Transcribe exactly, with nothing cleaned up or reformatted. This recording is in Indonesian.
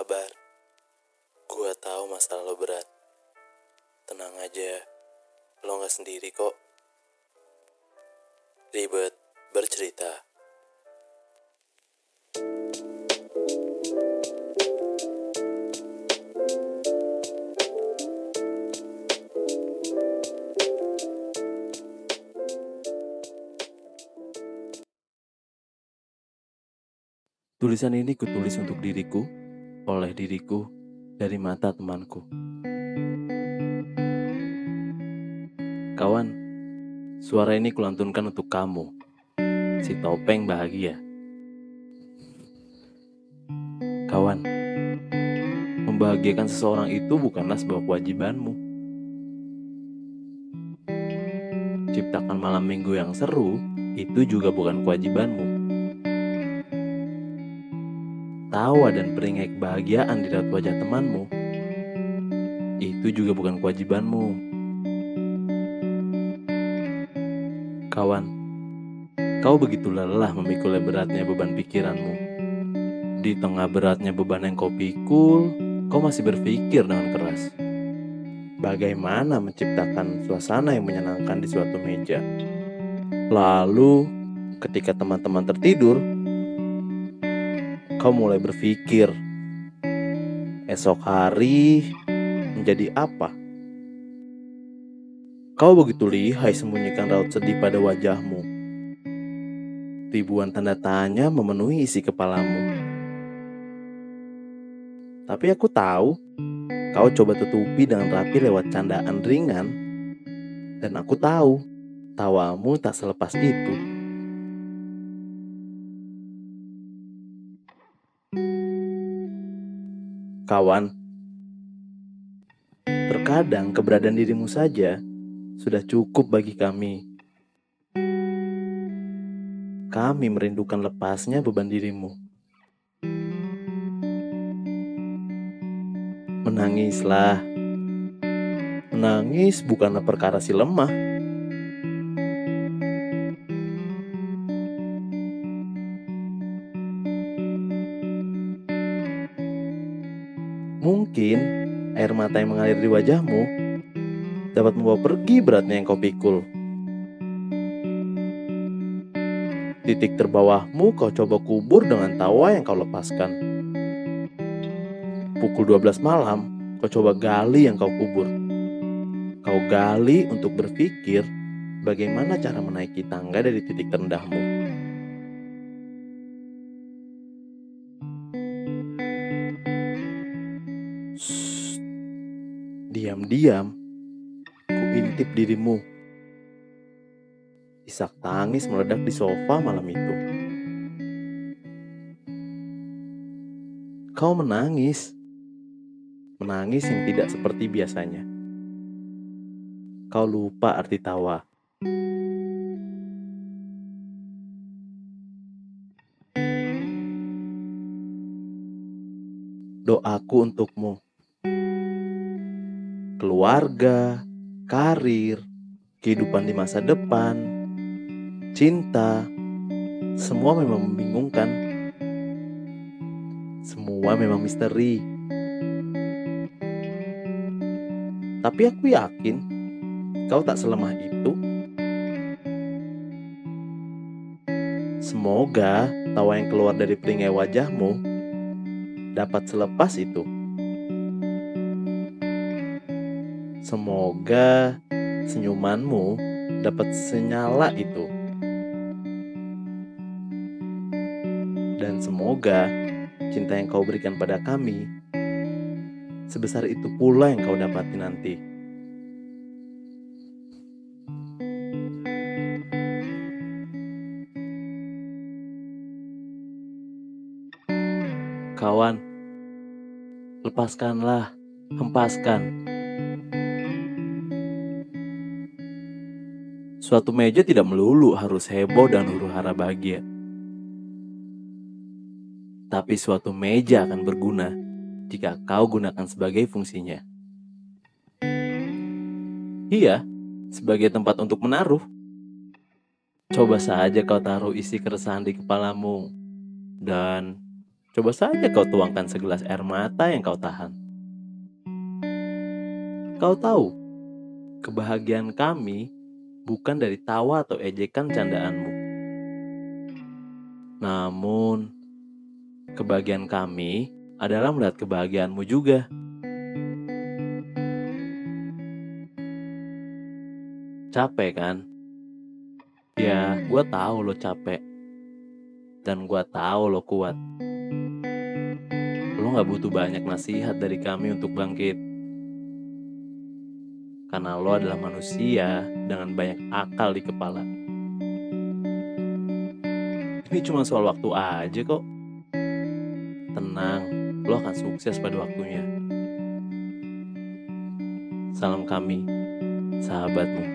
sabar. Gua tahu masalah lo berat. Tenang aja, lo gak sendiri kok. Ribet bercerita. Tulisan ini kutulis untuk diriku, oleh diriku, dari mata temanku. Kawan, suara ini kulantunkan untuk kamu, si topeng bahagia. Kawan, membahagiakan seseorang itu bukanlah sebuah kewajibanmu. Ciptakan malam minggu yang seru, itu juga bukan kewajibanmu. Tawa dan peringai kebahagiaan di raut wajah temanmu, itu juga bukan kewajibanmu. Kawan, kau begitu lelah memikul beratnya beban pikiranmu. Di tengah beratnya beban yang kau pikul, kau masih berpikir dengan keras. Bagaimana menciptakan suasana yang menyenangkan di suatu meja. Lalu, ketika teman-teman tertidur, kau mulai berpikir, esok hari menjadi apa? Kau begitu lihai sembunyikan raut sedih pada wajahmu. Ribuan tanda tanya memenuhi isi kepalamu. Tapi aku tahu, kau coba tutupi dengan rapi lewat candaan ringan. Dan aku tahu, tawamu tak selepas itu. Kawan, terkadang keberadaan dirimu saja sudah cukup bagi kami. Kami merindukan lepasnya beban dirimu. Menangislah. Menangis bukanlah perkara si lemah. Mungkin air mata yang mengalir di wajahmu dapat membawa pergi beratnya yang kau pikul. Titik terbawahmu kau coba kubur dengan tawa yang kau lepaskan. Pukul dua belas malam, kau coba gali yang kau kubur. Kau gali untuk berpikir bagaimana cara menaiki tangga dari titik terendahmu. Shh. Diam-diam, ku intip dirimu. Isak tangis meledak di sofa malam itu. Kau menangis. Menangis yang tidak seperti biasanya. Kau lupa arti tawa. Doaku untukmu. Keluarga, karir, kehidupan di masa depan, cinta, semua memang membingungkan. Semua memang misteri. Tapi aku yakin kau tak selemah itu. Semoga tawa yang keluar dari peringai wajahmu dapat selepas itu. Semoga senyumanmu dapat senyala itu. Dan semoga cinta yang kau berikan pada kami sebesar itu pula yang kau dapati nanti. Kawan, lepaskanlah, hempaskan. Suatu meja tidak melulu harus heboh dan huru-hara bahagia. Tapi suatu meja akan berguna jika kau gunakan sebagai fungsinya. Iya, sebagai tempat untuk menaruh. Coba saja kau taruh isi keresahan di kepalamu. Dan Coba saja kau tuangkan segelas air mata yang kau tahan. Kau tahu, kebahagiaan kami bukan dari tawa atau ejekan candaanmu. Namun, kebahagiaan kami adalah melihat kebahagiaanmu juga. Capek kan? Ya, gue tahu lo capek. Dan gue tahu lo kuat. Lo gak butuh banyak nasihat dari kami untuk bangkit. Karena lo adalah manusia dengan banyak akal di kepala. Ini cuma soal waktu aja kok. Tenang, lo akan sukses pada waktunya. Salam kami, sahabatmu.